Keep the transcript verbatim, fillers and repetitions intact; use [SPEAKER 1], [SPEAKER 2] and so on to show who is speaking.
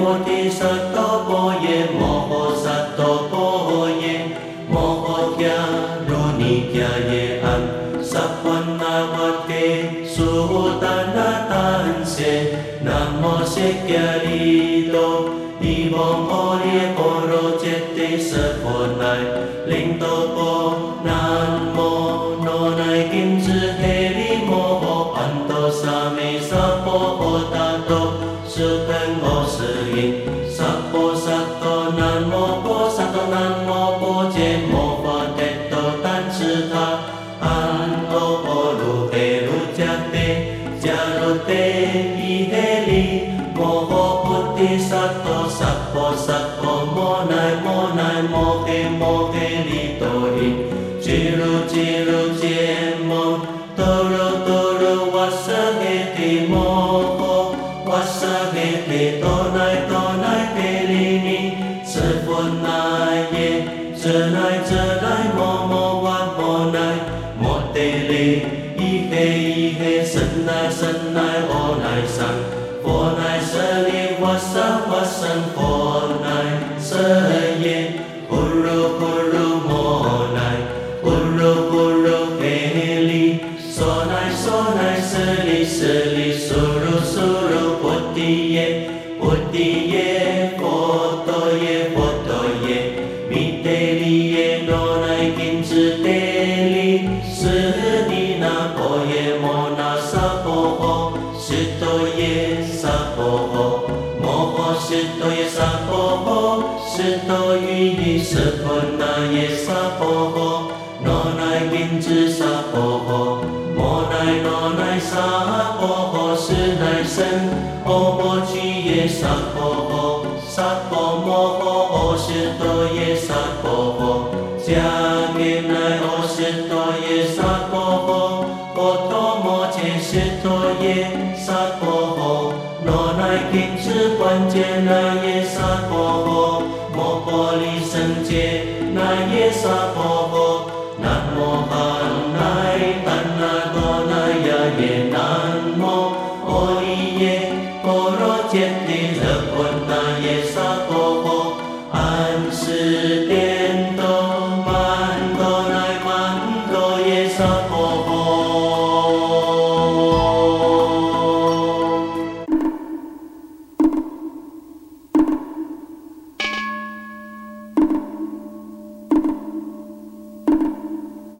[SPEAKER 1] 菩提萨埵婆耶，摩诃萨埵婆耶，摩诃迦卢尼迦耶安，萨婆那瓦提苏达那丹sé南无释迦利多，伊蒙阿列波罗揭谛萨婆乃，灵多波南无那乃金智嘿利摩诃班多萨弥萨婆诃达多，苏喷我是因，萨婆萨埵南无婆萨埵南无婆揭摩法特多丹智他，安罗波卢嘿卢迦帝迦卢帝伊嘿利，摩诃菩提萨埵萨婆萨婆摩乃摩乃摩嘿摩嘿利多因，俱卢俱卢揭摩多卢多卢瓦萨嘿提摩诃瓦萨嘿提多乃多乃嘿利尼，舍佛那耶遮乃遮乃摩摩瓦摩乃摩帝利，伊嘿伊嘿神乃神乃阿乃三，佛乃舍利瓦萨瓦僧佛乃舍耶，呼噜呼噜摩乃，呼噜呼噜嘿利，娑乃娑乃舍利舍利，苏噜苏噜菩提耶，菩提耶，佛陀耶，佛陀耶，弥帝利耶，那乃金智帝利，舍利那婆耶，摩那萨婆诃，舍多耶萨婆诃，摩诃舍多耶萨婆诃，舍多于伊舍婆那耶萨婆诃，那乃金智萨婆诃，摩乃那乃萨婆诃，是乃身，阿婆俱耶萨婆诃，萨婆摩诃阿舍多耶萨婆诃，迦叶乃阿舍多耶萨婆诃，波多摩揭舍多耶萨婆诃，那乃金智观界那耶萨婆诃，摩婆利胜界那耶萨婆诃，南无汉乃怛那多那呀耶，南无阿利耶波罗揭谛勒波那耶萨婆诃，安世颠倒曼多乃曼多耶萨婆诃。